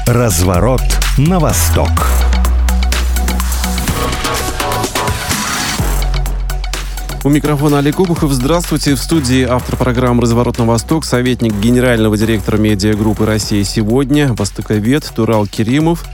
Разворот на восток. У микрофона Олег Обухов. Здравствуйте. В студии автор программы «Разворот на восток», советник генерального директора медиагруппы «Россия сегодня», востоковед Турал Керимов.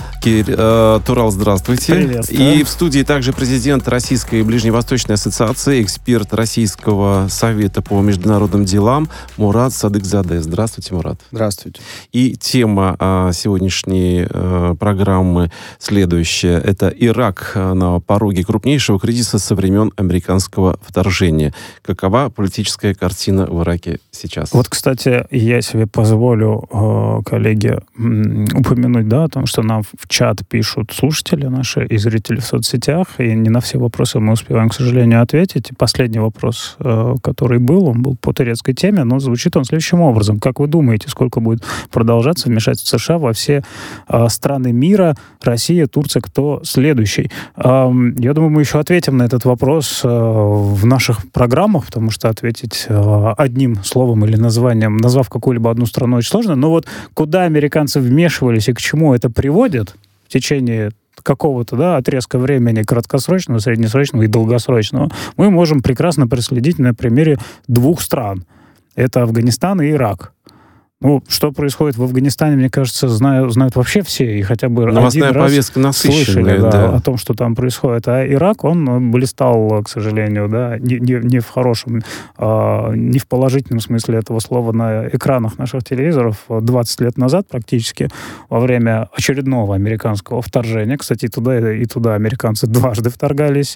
Турал, здравствуйте. Приветствую. И в студии также президент Российской Ближневосточной ассоциации, эксперт Российского совета по международным делам Мурат Садыкзаде. Здравствуйте, Мурат. Здравствуйте. И тема сегодняшней программы следующая. Это Ирак на пороге крупнейшего кризиса со времен американского вторжения. Какова политическая картина в Ираке сейчас? Вот, кстати, я себе позволю, коллеги, упомянуть, о том, что нам в чат пишут слушатели наши и зрители в соцсетях, и не на все вопросы мы успеваем, к сожалению, ответить. И последний вопрос, который был, он был по турецкой теме, но звучит он следующим образом. Как вы думаете, сколько будет продолжаться вмешательство США во все страны мира, Россия, Турция, кто следующий? Я думаю, мы еще ответим на этот вопрос в наших программах, потому что ответить одним словом или названием, назвав какую-либо одну страну, очень сложно. Но вот куда американцы вмешивались и к чему это приводит в течение какого-то отрезка времени, краткосрочного, среднесрочного и долгосрочного, мы можем прекрасно проследить на примере двух стран. Это Афганистан и Ирак. Что происходит в Афганистане, мне кажется, знают вообще все, и хотя бы новостная один раз повестка насыщенная, слышали о том, что там происходит. А Ирак, он блистал, к сожалению, не в хорошем, не в положительном смысле этого слова на экранах наших телевизоров 20 лет назад практически, во время очередного американского вторжения. Кстати, и туда американцы дважды вторгались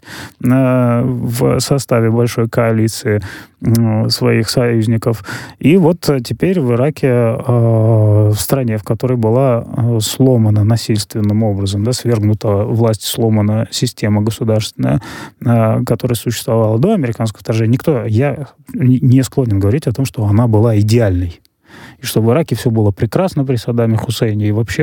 в составе большой коалиции своих союзников. И вот теперь в Ираке, в стране, в которой была сломана насильственным образом, свергнута власть, сломана система государственная, которая существовала до американского вторжения, я не склонен говорить о том, что она была идеальной. И что в Ираке все было прекрасно при Саддаме Хусейне, и вообще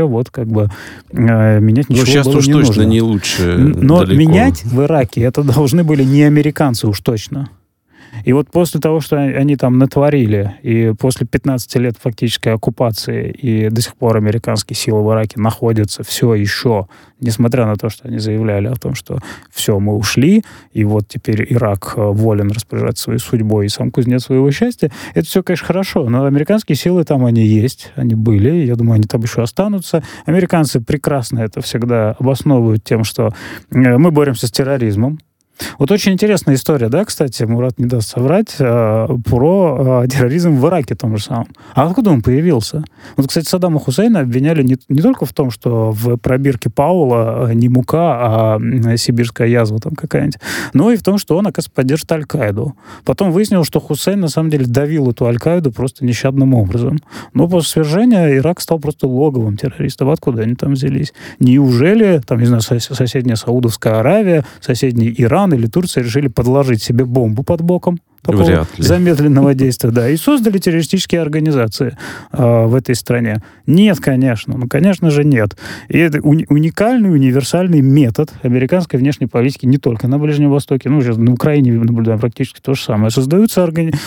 менять ничего сейчас было уж не точно нужно. не лучше. Но далеко. менять в Ираке это должны были не американцы уж точно. И вот после того, что они там натворили, и после 15 лет фактической оккупации, и до сих пор американские силы в Ираке находятся все еще, несмотря на то, что они заявляли о том, что все, мы ушли, и вот теперь Ирак волен распоряжаться своей судьбой и сам кузнец своего счастья, это все, конечно, хорошо, но американские силы там они есть, они были, я думаю, они там еще останутся. Американцы прекрасно это всегда обосновывают тем, что мы боремся с терроризмом. Вот очень интересная история, кстати, Мурат не даст соврать, про терроризм в Ираке том же самом. А откуда он появился? Вот, кстати, Саддама Хусейна обвиняли не только в том, что в пробирке Паула не мука, а сибирская язва там какая-нибудь, но и в том, что он, оказывается, поддерживает Аль-Каиду. Потом выяснилось, что Хусейн, на самом деле, давил эту Аль-Каиду просто нещадным образом. Но после свержения Ирак стал просто логовом террористов. Откуда они там взялись? Неужели, соседняя Саудовская Аравия, соседний Иран или Турция решили подложить себе бомбу под боком такого замедленного действия, и создали террористические организации в этой стране? Нет, конечно. Конечно же, нет. И это уникальный, универсальный метод американской внешней политики не только на Ближнем Востоке, сейчас на Украине наблюдаем практически то же самое. Создаются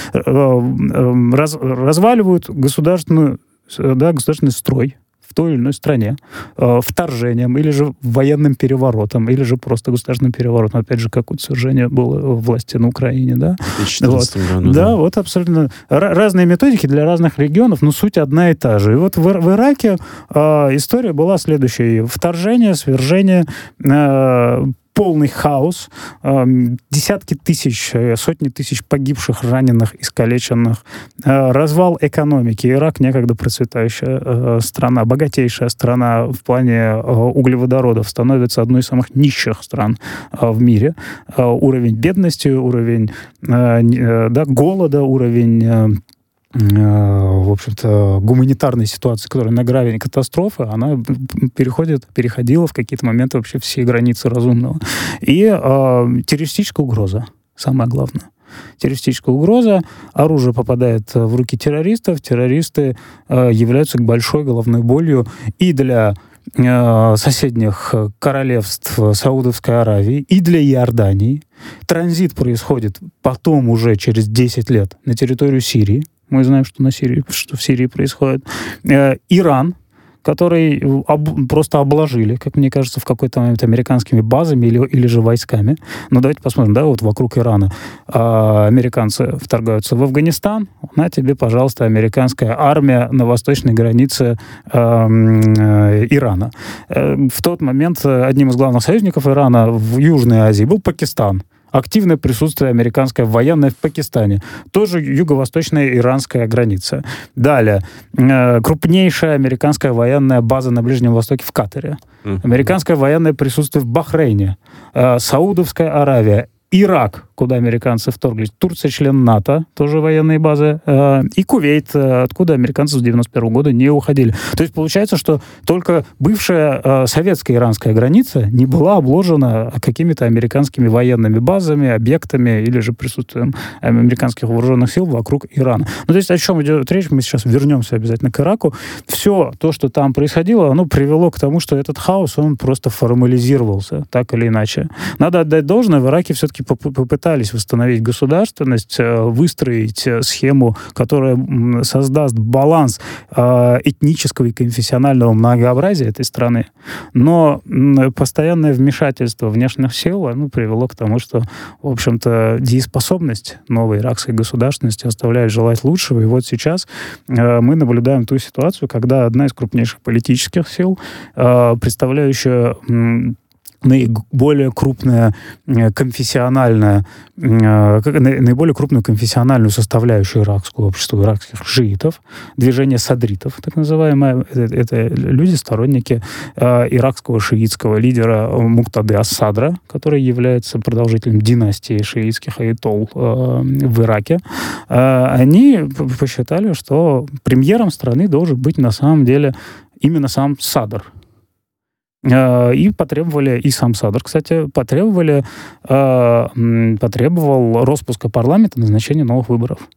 разваливают государственный строй в той или иной стране, вторжением, или же военным переворотом, или же просто государственным переворотом. Опять же, как свержение было власти на Украине, да? Вот абсолютно разные методики для разных регионов, но суть одна и та же. И вот в Ираке история была следующая. Вторжение, свержение, полный хаос, десятки тысяч, сотни тысяч погибших, раненых, искалеченных, развал экономики. Ирак некогда процветающая страна, богатейшая страна в плане углеводородов, становится одной из самых нищих стран в мире. Уровень бедности, уровень голода, уровень в общем-то, гуманитарной ситуации, которая на грани катастрофы, она переходила в какие-то моменты вообще все границы разумного. И террористическая угроза, самое главное. Террористическая угроза, оружие попадает в руки террористов, террористы являются большой головной болью и для соседних королевств Саудовской Аравии, и для Иордании. Транзит происходит потом уже через 10 лет на территорию Сирии. Мы знаем, что в Сирии происходит. Иран, который просто обложили, как мне кажется, в какой-то момент американскими базами или же войсками. Но давайте посмотрим, да, вот вокруг Ирана американцы вторгаются в Афганистан, на тебе, пожалуйста, американская армия на восточной границе Ирана. В тот момент одним из главных союзников Ирана в Южной Азии был Пакистан. Активное присутствие американское военное в Пакистане. Тоже юго-восточная иранская граница. Далее. Крупнейшая американская военная база на Ближнем Востоке в Катаре. Американское военное присутствие в Бахрейне. Саудовская Аравия. Ирак, куда американцы вторглись. Турция, член НАТО, тоже военные базы. И Кувейт, откуда американцы с 91 года не уходили. То есть получается, что только бывшая советская иранская граница не была обложена какими-то американскими военными базами, объектами или же присутствием американских вооруженных сил вокруг Ирана. Ну, то есть о чем идет речь? Мы сейчас вернемся обязательно к Ираку. Все то, что там происходило, оно привело к тому, что этот хаос, он просто формализировался, так или иначе. Надо отдать должное, в Ираке все-таки попытались восстановить государственность, выстроить схему, которая создаст баланс этнического и конфессионального многообразия этой страны. Но постоянное вмешательство внешних сил привело к тому, что, в общем-то, дееспособность новой иракской государственности оставляет желать лучшего. И вот сейчас мы наблюдаем ту ситуацию, когда одна из крупнейших политических сил, представляющая наиболее крупную конфессиональную составляющую иракского общества, иракских шиитов, движение садритов, так называемое. Это люди, сторонники иракского шиитского лидера Муктады ас-Садра, который является продолжителем династии шиитских аятол в Ираке. Они посчитали, что премьером страны должен быть на самом деле именно сам Садр. И потребовали, и сам Садр, кстати, потребовал распуска парламента, назначения новых выборов.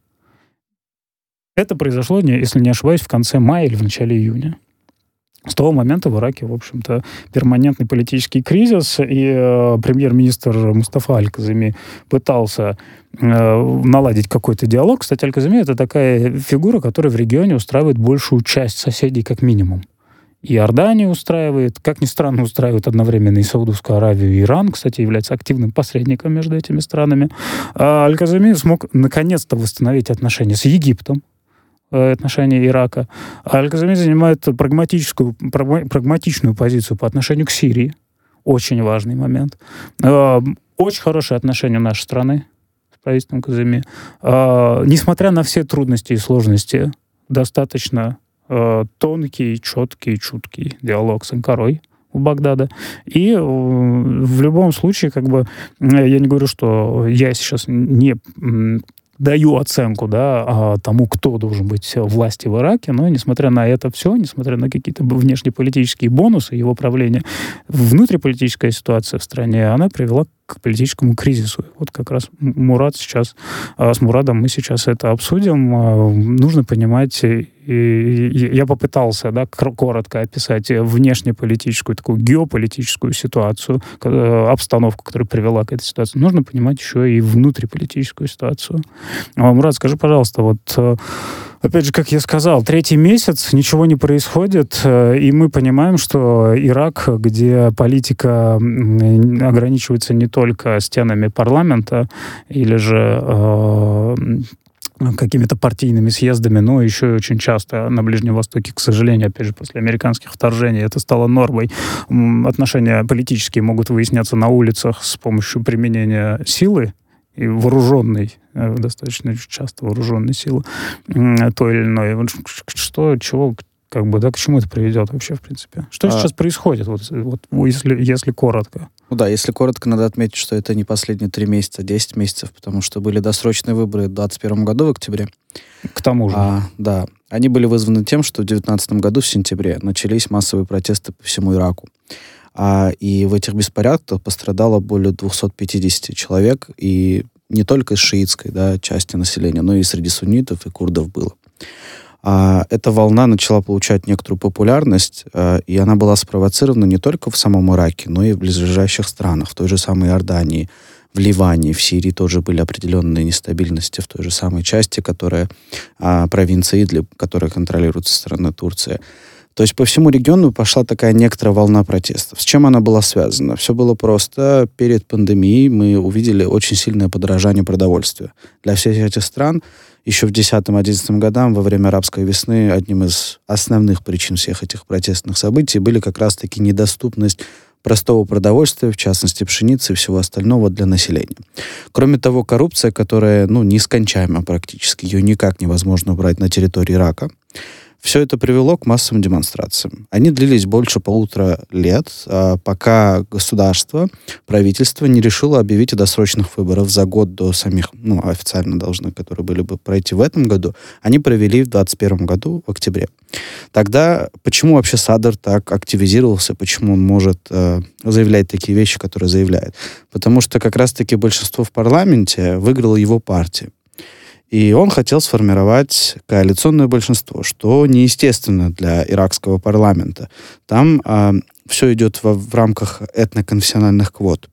Это произошло, если не ошибаюсь, в конце мая или в начале июня. С того момента в Ираке, в общем-то, перманентный политический кризис, и премьер-министр Мустафа Аль-Каземи пытался наладить какой-то диалог. Кстати, Аль-Каземи — это такая фигура, которая в регионе устраивает большую часть соседей как минимум. И Иорданию устраивает, как ни странно, устраивает одновременно и Саудовскую Аравию, и Иран, кстати, является активным посредником между этими странами. А Аль-Каземи смог наконец-то восстановить отношения с Египтом, отношения Ирака. А Аль-Каземи занимает прагматичную позицию по отношению к Сирии. Очень важный момент. Очень хорошие отношения нашей страны с правительством Каземи. Несмотря на все трудности и сложности, достаточно тонкий, четкий, чуткий диалог с Анкарой у Багдада. И в любом случае, я не говорю, что я сейчас не даю оценку, тому, кто должен быть у власти в Ираке, но несмотря на это все, несмотря на какие-то внешнеполитические бонусы его правления, внутриполитическая ситуация в стране, она привела к политическому кризису. Вот как раз Мурад сейчас, с Мурадом мы сейчас это обсудим. Нужно понимать, и я попытался коротко описать внешнеполитическую, такую геополитическую ситуацию, обстановку, которая привела к этой ситуации. Нужно понимать еще и внутриполитическую ситуацию. Мурад, скажи, пожалуйста, опять же, как я сказал, 3-й месяц, ничего не происходит, и мы понимаем, что Ирак, где политика ограничивается не только стенами парламента или же какими-то партийными съездами, но еще и очень часто на Ближнем Востоке, к сожалению, опять же, после американских вторжений это стало нормой. Отношения политические могут выясняться на улицах с помощью применения силы, и вооруженной, достаточно часто вооруженной силы той или иной. К чему это приведет вообще, в принципе? Что сейчас происходит, если коротко? Если коротко, надо отметить, что это не последние 3 месяца, 10 месяцев, потому что были досрочные выборы в 2021 году в октябре. К тому же. Да. Они были вызваны тем, что в 2019 году в сентябре начались массовые протесты по всему Ираку. И в этих беспорядках пострадало более 250 человек, и не только из шиитской части населения, но и среди суннитов и курдов было. Эта волна начала получать некоторую популярность, и она была спровоцирована не только в самом Ираке, но и в близлежащих странах, в той же самой Иордании, в Ливане, в Сирии тоже были определенные нестабильности в той же самой части, которая провинция Идлиб, которая контролируется со стороны Турции. То есть по всему региону пошла такая некоторая волна протестов. С чем она была связана? Все было просто. Перед пандемией мы увидели очень сильное подорожание продовольствия. Для всех этих стран еще в 10-11 годам, во время арабской весны, одним из основных причин всех этих протестных событий были как раз-таки недоступность простого продовольствия, в частности пшеницы и всего остального для населения. Кроме того, коррупция, которая нескончаема практически, ее никак невозможно убрать на территории Ирака. Все это привело к массовым демонстрациям. Они длились больше 1,5 лет, пока государство, правительство не решило объявить о досрочных выборах за год до самих, официально должны, которые были бы пройти в этом году, они провели в 2021 году, в октябре. Тогда почему вообще Садр так активизировался, почему он может заявлять такие вещи, которые заявляет? Потому что как раз-таки большинство в парламенте выиграла его партия. И он хотел сформировать коалиционное большинство, что неестественно для иракского парламента. Там все идет в рамках этноконфессиональных квот.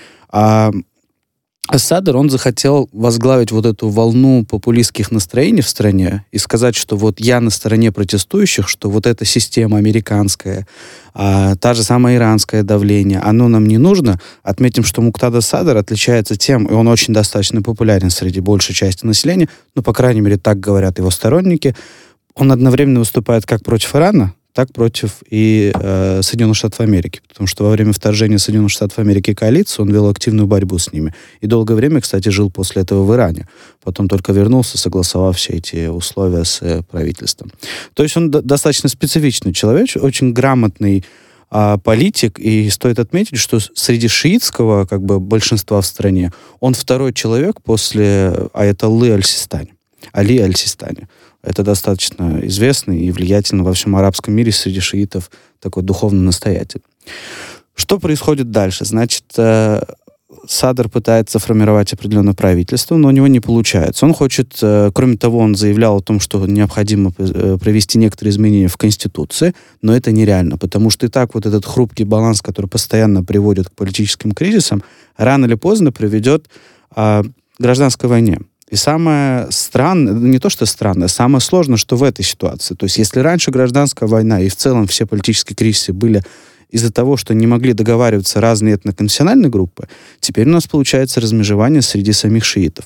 Садр, он захотел возглавить вот эту волну популистских настроений в стране и сказать, что вот я на стороне протестующих, что вот эта система американская, та же самая иранское давление, оно нам не нужно. Отметим, что Муктада Садр отличается тем, и он очень достаточно популярен среди большей части населения, по крайней мере, так говорят его сторонники, он одновременно выступает как против Ирана, так против и Соединенных Штатов Америки. Потому что во время вторжения Соединенных Штатов Америки коалиции он вел активную борьбу с ними. И долгое время, кстати, жил после этого в Иране. Потом только вернулся, согласовав все эти условия с правительством. То есть он достаточно специфичный человек, очень грамотный политик. И стоит отметить, что среди шиитского большинства в стране он второй человек после аятоллы Аль-Систани. Али Аль-Систани. Это достаточно известный и влиятельный во всем арабском мире среди шиитов такой духовный настоятель. Что происходит дальше? Значит, Садр пытается формировать определенное правительство, но у него не получается. Он хочет, кроме того, он заявлял о том, что необходимо провести некоторые изменения в Конституции, но это нереально, потому что и так вот этот хрупкий баланс, который постоянно приводит к политическим кризисам, рано или поздно приведет к гражданской войне. И самое странное, не то что странное, самое сложное, что в этой ситуации. То есть если раньше гражданская война и в целом все политические кризисы были из-за того, что не могли договариваться разные этноконфессиональные группы, теперь у нас получается размежевание среди самих шиитов.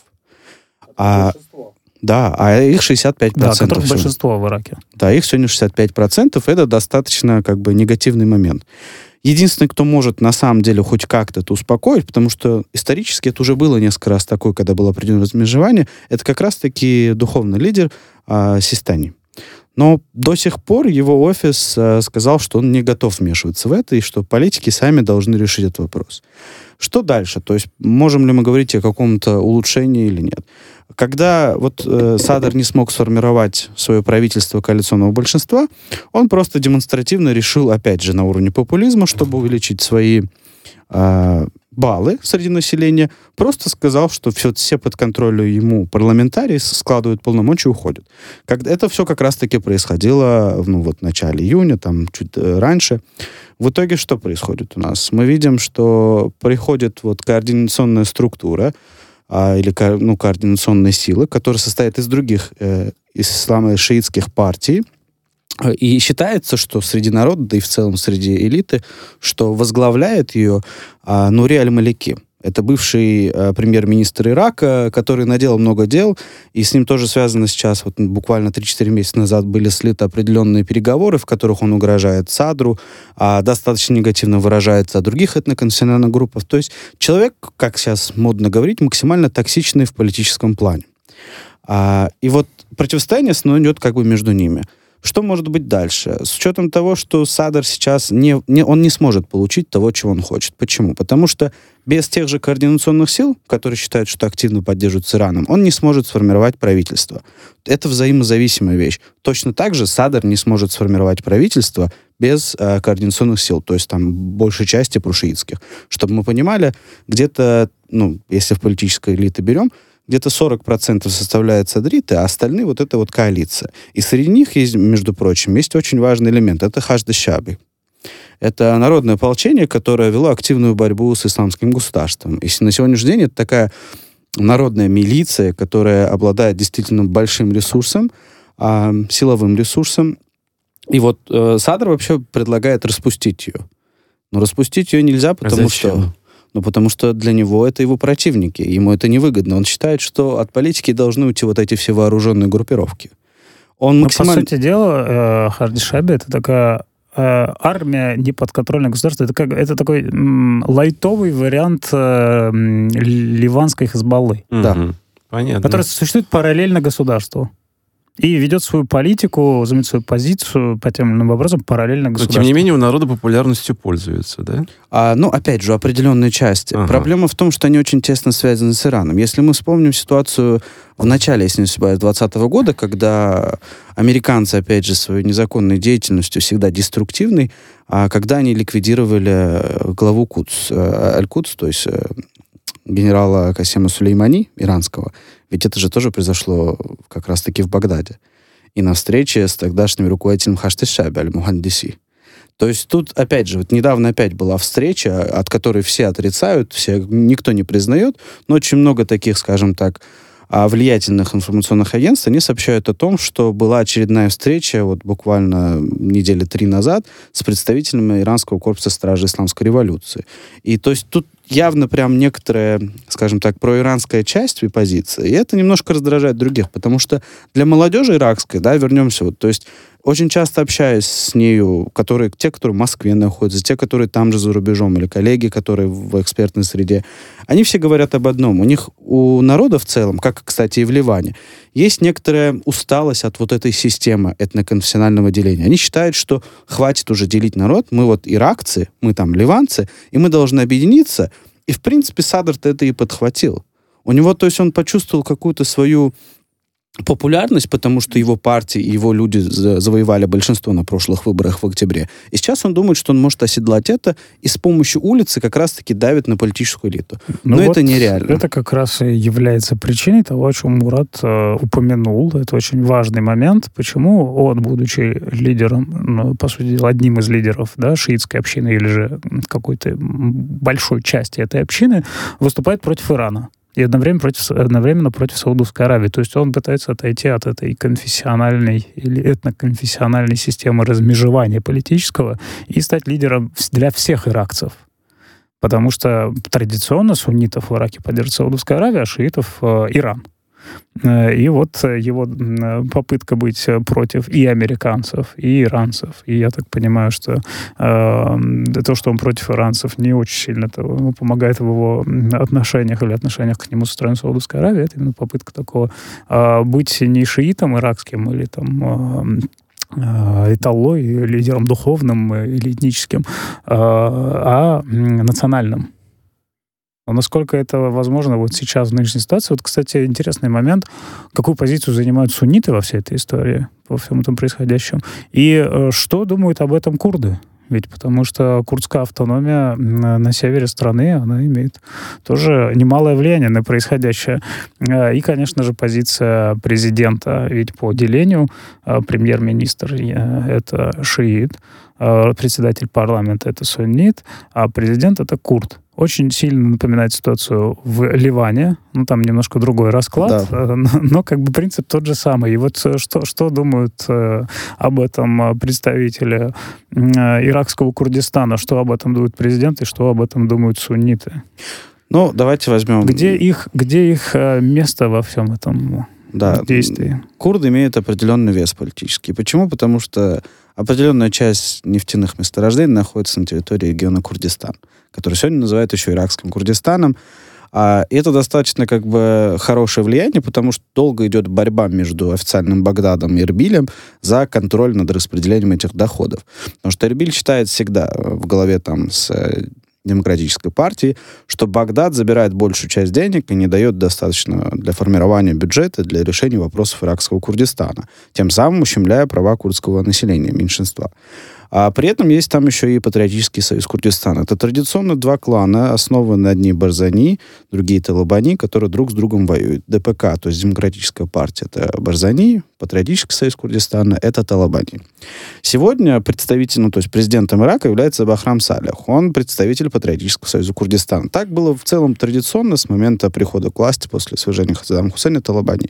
Да, а их 65%. Да, которых большинство в Ираке. Да, их сегодня 65%, это достаточно негативный момент. Единственный, кто может на самом деле хоть как-то это успокоить, потому что исторически это уже было несколько раз такое, когда было определенное размежевание, это как раз-таки духовный лидер Систани. Но до сих пор его офис сказал, что он не готов вмешиваться в это, и что политики сами должны решить этот вопрос. Что дальше? То есть можем ли мы говорить о каком-то улучшении или нет? Когда Садр не смог сформировать свое правительство коалиционного большинства, он просто демонстративно решил, опять же, на уровне популизма, чтобы увеличить свои баллы среди населения, просто сказал, что все под контролем ему парламентарии складывают полномочия и уходят. Это все как раз-таки происходило в начале июня, там чуть раньше. В итоге что происходит у нас? Мы видим, что приходит координационная структура, или координационные силы, которые состоят из других ислам-шиитских партий. И считается, что среди народа, да и в целом среди элиты, что возглавляет ее Нури Аль-Малики. Это бывший премьер-министр Ирака, который наделал много дел, и с ним тоже связано сейчас, буквально 3-4 месяца назад были слиты определенные переговоры, в которых он угрожает Садру, достаточно негативно выражается о других этноконфессиональных группах. То есть человек, как сейчас модно говорить, максимально токсичный в политическом плане. И противостояние основное идет между ними. Что может быть дальше? С учетом того, что Садр сейчас он не сможет получить того, чего он хочет. Почему? Потому что без тех же координационных сил, которые считают, что активно поддерживают с Ираном, он не сможет сформировать правительство. Это взаимозависимая вещь. Точно так же Садр не сможет сформировать правительство без координационных сил, то есть там большей части прошиитских. Чтобы мы понимали, где-то, если в политической элите берем, где-то 40% составляют садриты, а остальные это коалиция. И среди них есть, между прочим, есть очень важный элемент. Это Хашд-аш-Шааби. Это народное ополчение, которое вело активную борьбу с исламским государством. И на сегодняшний день это такая народная милиция, которая обладает действительно большим ресурсом, силовым ресурсом. И вот Садр вообще предлагает распустить ее. Но распустить ее нельзя, потому что для него это его противники. Ему это невыгодно. Он считает, что от политики должны уйти вот эти все вооруженные группировки. По сути дела, Харди Шаби — это такая армия неподконтрольного государства. Это такой лайтовый вариант ливанской Хизбаллы. Да. Понятно. Который существует параллельно государству. И ведет свою политику, занимает свою позицию по тем или иным вопросам параллельно государству. Но, тем не менее, у народа популярностью пользуются, да? Опять же, определенные части. Ага. Проблема в том, что они очень тесно связаны с Ираном. Если мы вспомним ситуацию в начале, если не ошибаюсь, 2020 года, когда американцы, опять же, своей незаконной деятельностью, всегда деструктивной, когда они ликвидировали главу Аль-Кудс, то есть генерала Касема Сулеймани, иранского, ведь это же тоже произошло как раз-таки в Багдаде. И на встрече с тогдашним руководителем Хашти Шаби Аль-Мухандиси. То есть тут, опять же, вот недавно опять была встреча, от которой все отрицают, никто не признает, но очень много таких, скажем так, влиятельных информационных агентств, они сообщают о том, что была очередная встреча, вот буквально недели 3 назад, с представителями Иранского корпуса стражи исламской революции. И то есть тут явно прям некоторая, скажем так, проиранская часть и позиция, и это немножко раздражает других, потому что для молодежи иракской, да, вернемся, то есть очень часто общаюсь с нею, те, которые в Москве находятся, те, которые там же за рубежом, или коллеги, которые в экспертной среде, они все говорят об одном. У народа в целом, как, кстати, и в Ливане, есть некоторая усталость от вот этой системы этноконфессионального деления. Они считают, что хватит уже делить народ, мы вот иракцы, мы там ливанцы, и мы должны объединиться. И, в принципе, Садр-то это и подхватил. У него, то есть, он почувствовал какую-то свою популярность, потому что его партия и его люди завоевали большинство на прошлых выборах в октябре. И сейчас он думает, что он может оседлать это и с помощью улицы как раз-таки давит на политическую элиту. Но это нереально. Это как раз и является причиной того, о чем Мурат упомянул. Это очень важный момент. Почему он, будучи лидером, по сути дела, одним из лидеров, да, шиитской общины или же какой-то большой части этой общины, выступает против Ирана. И одновременно против Саудовской Аравии. То есть он пытается отойти от этой конфессиональной или этноконфессиональной системы размежевания политического и стать лидером для всех иракцев. Потому что традиционно суннитов в Ираке поддерживает Саудовская Аравия, а шиитов Иран. И вот его попытка быть против и американцев, и иранцев. И я так понимаю, что то, что он против иранцев, не очень сильно помогает в его отношениях или отношениях к нему со стороны Саудовской Аравии. Это именно попытка такого быть не шиитом иракским или там эталлой, лидером духовным или этническим, а национальным. Но насколько это возможно вот сейчас в нынешней ситуации? Вот, кстати, интересный момент, какую позицию занимают сунниты во всей этой истории, во всем этом происходящем, и что думают об этом курды? Ведь потому что курдская автономия на севере страны, она имеет тоже немалое влияние на происходящее. И, конечно же, позиция президента, ведь по делению премьер-министр — это шиит, председатель парламента — это суннит, а президент — это курд. Очень сильно напоминает ситуацию в Ливане. Ну, там немножко другой расклад, да. Но как бы принцип тот же самый. И вот что думают об этом представители иракского Курдистана, что об этом думает президент и что об этом думают сунниты? Ну, давайте возьмем... Где их место во всем этом действии? Курды имеют определенный вес политический. Почему? Потому что определенная часть нефтяных месторождений находится на территории региона Курдистан, который сегодня называют еще иракским Курдистаном. И это достаточно как бы хорошее влияние, потому что долго идет борьба между официальным Багдадом и Эрбилем за контроль над распределением этих доходов. Потому что Эрбиль считает всегда в голове там с демократической партии, что Багдад забирает большую часть денег и не дает достаточно для формирования бюджета, для решения вопросов иракского Курдистана, тем самым ущемляя права курдского населения, меньшинства. А при этом есть там еще и Патриотический союз Курдистана. Это традиционно два клана, основаны одни Барзани, другие Талабани, которые друг с другом воюют. ДПК, то есть Демократическая партия, это Барзани, Патриотический союз Курдистана, это Талабани. Сегодня представителем, то есть президентом Ирака является Бахрам Салих. Он представитель Патриотического союза Курдистана. Так было в целом традиционно с момента прихода к власти после свержения Саддама Хусейна Талабани.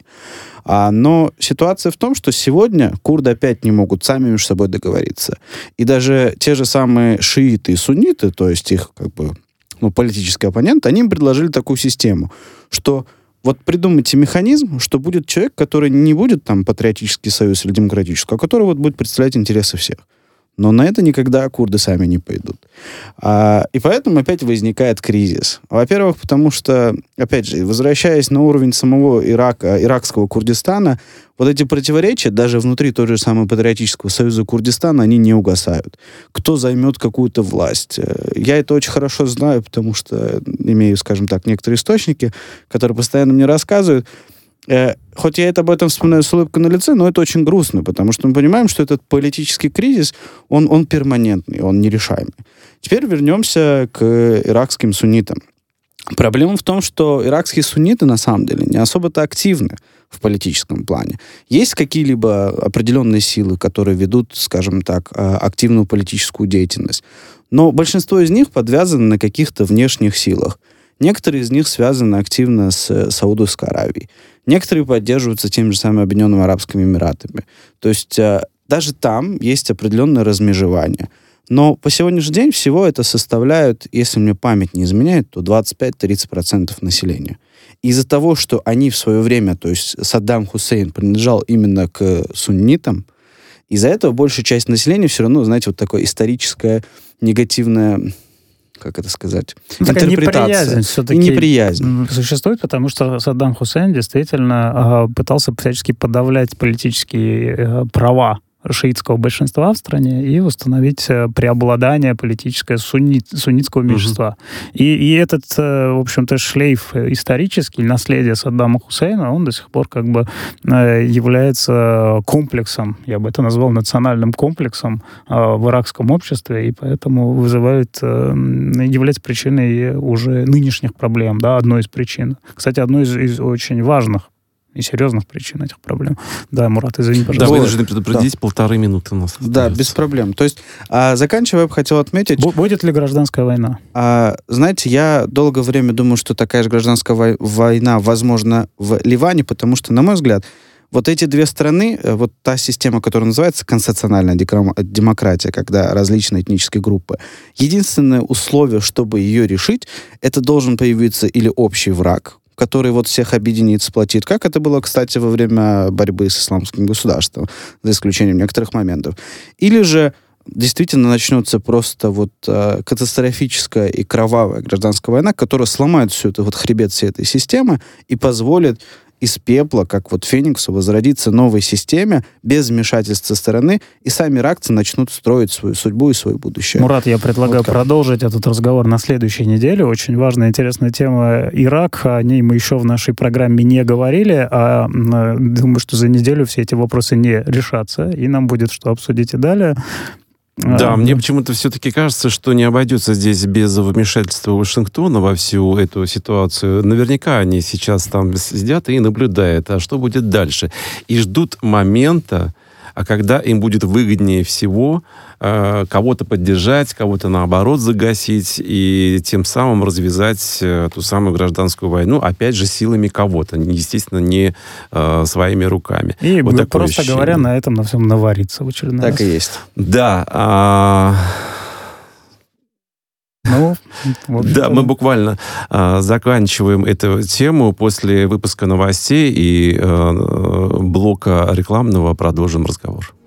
Но ситуация в том, что сегодня курды опять не могут сами между собой договориться. И даже те же самые шииты и сунниты, то есть их политический оппонент, они им предложили такую систему, что вот придумайте механизм, что будет человек, который не будет там Патриотический союз или Демократический, а который вот будет представлять интересы всех. Но на это никогда курды сами не пойдут. И поэтому опять возникает кризис. Во-первых, потому что, опять же, возвращаясь на уровень самого иракского Курдистана, вот эти противоречия даже внутри того же самого Патриотического союза Курдистана, они не угасают. Кто займет какую-то власть? Я это очень хорошо знаю, потому что имею, скажем так, некоторые источники, которые постоянно мне рассказывают. Хоть я об этом вспоминаю с улыбкой на лице, но это очень грустно, потому что мы понимаем, что этот политический кризис, он перманентный, он нерешаемый. Теперь вернемся к иракским суннитам. Проблема в том, что иракские сунниты, на самом деле, не особо-то активны в политическом плане. Есть какие-либо определенные силы, которые ведут, скажем так, активную политическую деятельность. Но большинство из них подвязаны на каких-то внешних силах. Некоторые из них связаны активно с Саудовской Аравией. Некоторые поддерживаются теми же самыми Объединенными Арабскими Эмиратами. То есть даже там есть определенное размежевание. Но по сегодняшний день всего это составляют, если мне память не изменяет, то 25-30% населения. Из-за того, что они в свое время, то есть Саддам Хусейн принадлежал именно к суннитам, из-за этого большая часть населения все равно, знаете, вот такое историческое негативное... как это сказать, интерпретация. Неприязнь существует, потому что Саддам Хусейн действительно пытался всячески подавлять политические права шиитского большинства в стране и установить преобладание политическое суннитского меньшинства. И этот, в общем-то, шлейф исторический, наследие Саддама Хусейна, он до сих пор как бы является комплексом, я бы это назвал национальным комплексом в иракском обществе, и поэтому является причиной уже нынешних проблем, да, одной из причин. Кстати, одной из очень важных и серьезных причин этих проблем. Да, Мурат, извини, пожалуйста. Да, вы должны предупредить, 1,5 минуты у нас остается. Да, без проблем. То есть, заканчивая, я бы хотел отметить... Будет ли гражданская война? Знаете, я долгое время думаю, что такая же гражданская война возможна в Ливане, потому что, на мой взгляд, вот эти две страны, вот та система, которая называется конституциональная демократия, когда различные этнические группы, единственное условие, чтобы ее решить, это должен появиться или общий враг, который вот всех объединит, сплотит, как это было, кстати, во время борьбы с исламским государством, за исключением некоторых моментов. Или же действительно начнется просто вот катастрофическая и кровавая гражданская война, которая сломает всю эту вот хребет всей этой системы и позволит из пепла, как вот Фениксу, возродиться новой системе без вмешательства со стороны, и сами иракцы начнут строить свою судьбу и свое будущее. Мурат, я предлагаю продолжить этот разговор на следующей неделе. Очень важная, интересная тема Ирак. О ней мы еще в нашей программе не говорили, а думаю, что за неделю все эти вопросы не решатся, и нам будет что обсудить и далее. Да, мне почему-то все-таки кажется, что не обойдется здесь без вмешательства Вашингтона во всю эту ситуацию. Наверняка они сейчас там сидят и наблюдают, а что будет дальше. И ждут момента, когда им будет выгоднее всего кого-то поддержать, кого-то, наоборот, загасить и тем самым развязать ту самую гражданскую войну, опять же, силами кого-то, естественно, не своими руками. И вот просто ощущение. Говоря, на этом на всем навариться в очередной раз. Так и есть. Да. Да, мы буквально заканчиваем эту тему. После выпуска новостей и блока рекламного продолжим разговор.